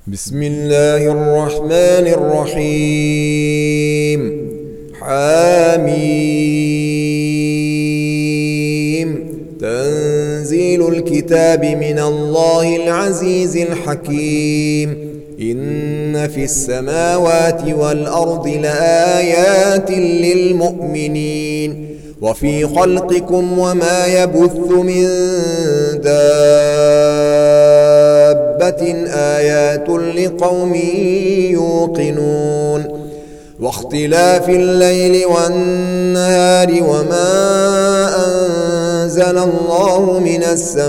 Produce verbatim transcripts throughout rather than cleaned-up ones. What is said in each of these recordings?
بسم الله الرحمن الرحيم. حاميم. تنزيل الكتاب من الله العزيز الحكيم. إن في السماوات والأرض لآيات للمؤمنين وفي خلقكم وما يبث من دابة آيات لقوم يوقنون واختلاف الليل والنهار وما أنزل الله من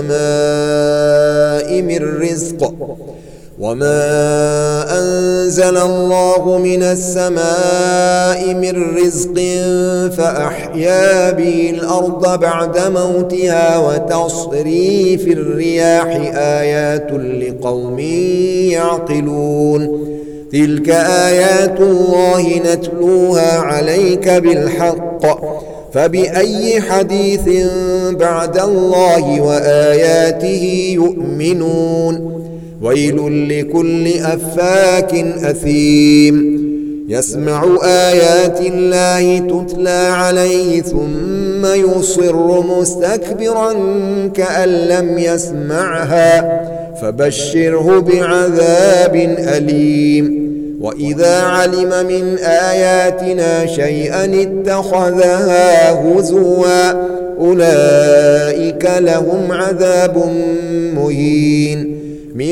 السماء من رزق وما أنزل الله من السماء من رزق فأحيا به الأرض بعد موتها وتصريف الرياح آيات لقوم يعقلون تلك آيات الله نتلوها عليك بالحق فبأي حديث بعد الله وآياته يؤمنون ويل لكل أفاك أثيم يسمع آيات الله تتلى عليه ثم يصر مستكبرا كأن لم يسمعها فبشره بعذاب أليم وإذا علم من آياتنا شيئا اتخذها هزوا أولئك لهم عذاب مهين من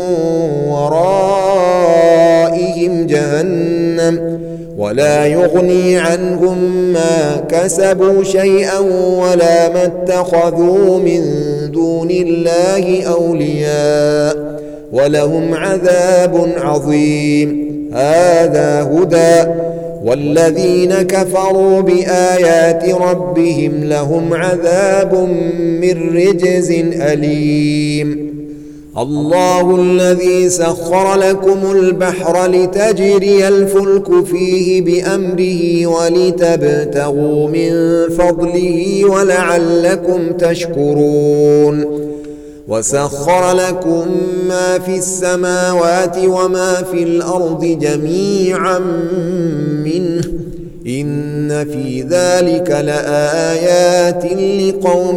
ورائهم جهنم ولا يغني عنهم ما كسبوا شيئا ولا ما اتخذوا من دون الله أولياء ولهم عذاب عظيم هذا هدى والذين كفروا بآيات ربهم لهم عذاب من رجز أليم الله الذي سخر لكم البحر لتجري الفلك فيه بأمره ولتبتغوا من فضله ولعلكم تشكرون وسخر لكم ما في السماوات وما في الأرض جميعا منه إن في ذلك لآيات لقوم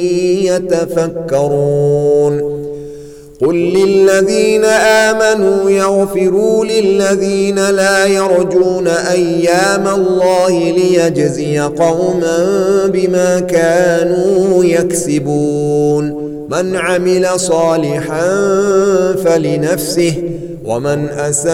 يتفكرون قل للذين آمنوا يغفروا للذين لا يرجون أيام الله ليجزي قوما بما كانوا يكسبون من عمل صالحا فلنفسه ومن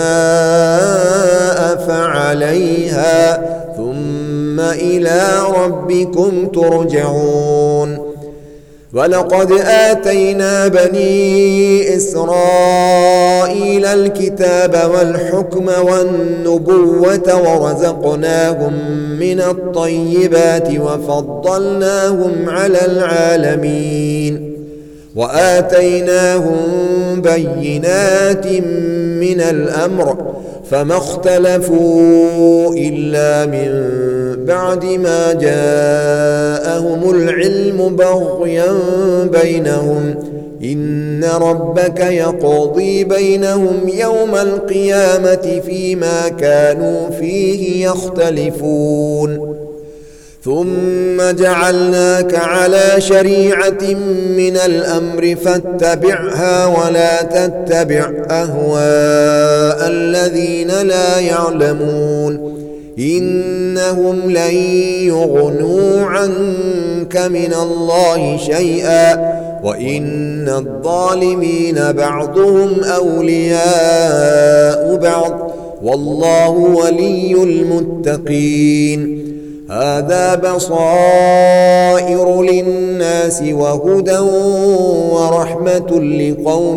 أساء فعليها ثم إلى ربكم ترجعون ولقد آتينا بني إسرائيل الكتاب والحكم والنبوة ورزقناهم من الطيبات وفضلناهم على العالمين وآتيناهم بينات من الأمر فما اختلفوا إلا من بعد ما جاءهم العلم بغيا بينهم إن ربك يقضي بينهم يوم القيامة فيما كانوا فيه يختلفون ثم جعلناك على شريعة من الأمر فاتبعها ولا تتبع أهواء الذين لا يعلمون إنهم لن يغنوا عنك من الله شيئا وإن الظالمين بعضهم أولياء بعض والله ولي المتقين هذا بصائر للناس وهدى ورحمة لقوم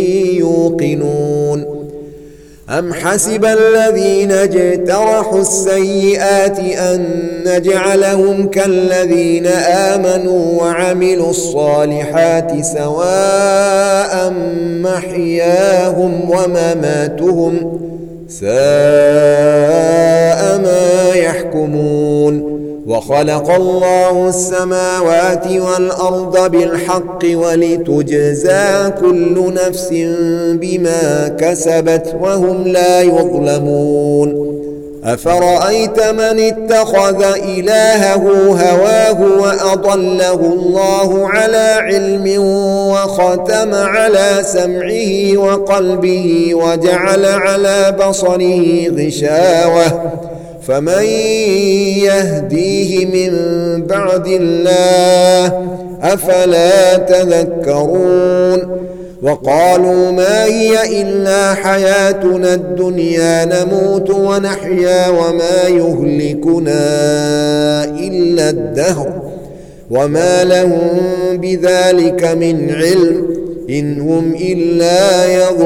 يوقنون أم حسب الذين اجترحوا السيئات أن نجعلهم كالذين آمنوا وعملوا الصالحات سواء محياهم ومماتهم ساء ما يحكمون وخلق الله السماوات والأرض بالحق ولتجزى كل نفس بما كسبت وهم لا يظلمون أفرأيت من اتخذ إلهه هواه وأضله الله على علم وختم على سمعه وقلبه وجعل على بصره غشاوة فمن يهديه من بعد الله أفلا تذكرون وقالوا ما هي إلا حياتنا الدنيا نموت ونحيا وما يهلكنا إلا الدهر وما لهم بذلك من علم إن هم إلا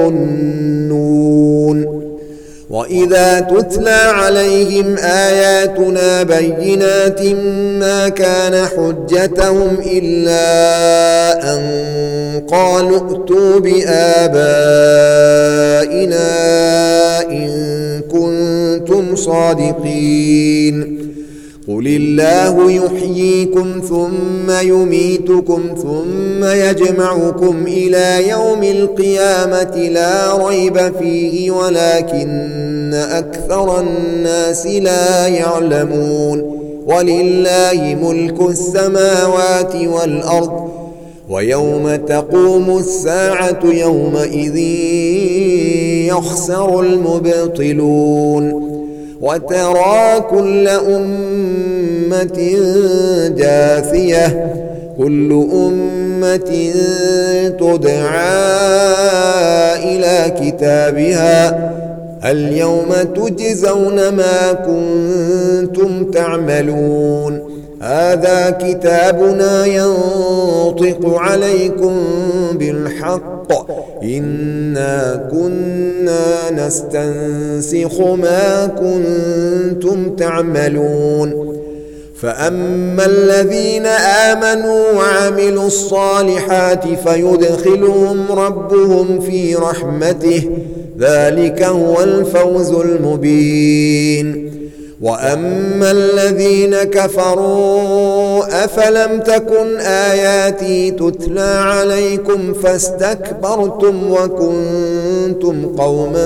يظنون وإذا تتلى عليهم آياتنا بينات ما كان حجتهم إلا أن قالوا ائتوا بآبائنا إن كنتم صادقين قل الله يحييكم ثم يميتكم ثم يجمعكم إلى يوم القيامة لا ريب فيه ولكن أكثر الناس لا يعلمون ولله ملك السماوات والأرض ويوم تقوم الساعة يومئذ يخسر المبطلون وترى كل أمة جاثية كل أمة تدعى إلى كتابها اليوم تجزون ما كنتم تعملون هذا كتابنا ينطق عليكم بالحق إنا كنا نستنسخ ما كنتم تعملون فأما الذين آمنوا وعملوا الصالحات فيدخلهم ربهم في رحمته ذلك هو الفوز المبين وأما الذين كفروا أفلم تكن آياتي تتلى عليكم فاستكبرتم وكنتم قوما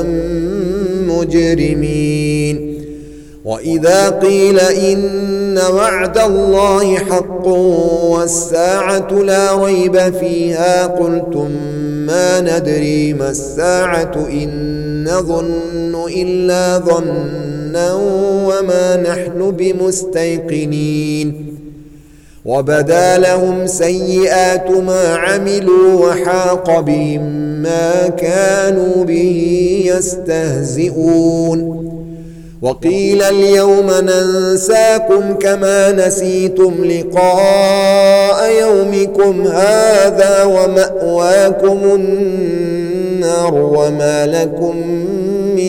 مجرمين وإذا قيل إن وعد الله حق والساعة لا ريب فيها قلتم ما ندري ما الساعة إن نظن إلا ظنا وما نحن بمستيقنين وبدا لهم سيئات ما عملوا وحاق بهم ما كانوا به يستهزئون وقيل اليوم ننساكم كما نسيتم لقاء يومكم هذا ومأواكم النار وما لكم من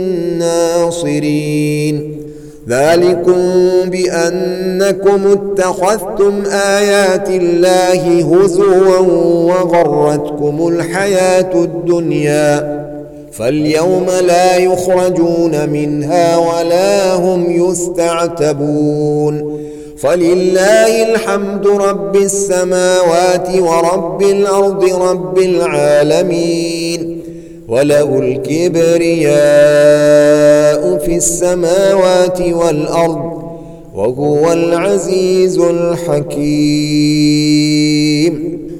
ناصرين ذلكم بأنكم اتخذتم آيات الله هزوا وغرتكم الحياة الدنيا فاليوم لا يخرجون منها ولا هم يستعتبون فلله الحمد رب السماوات ورب الأرض رب العالمين وله الكبرياء في السماوات والأرض وهو العزيز الحكيم.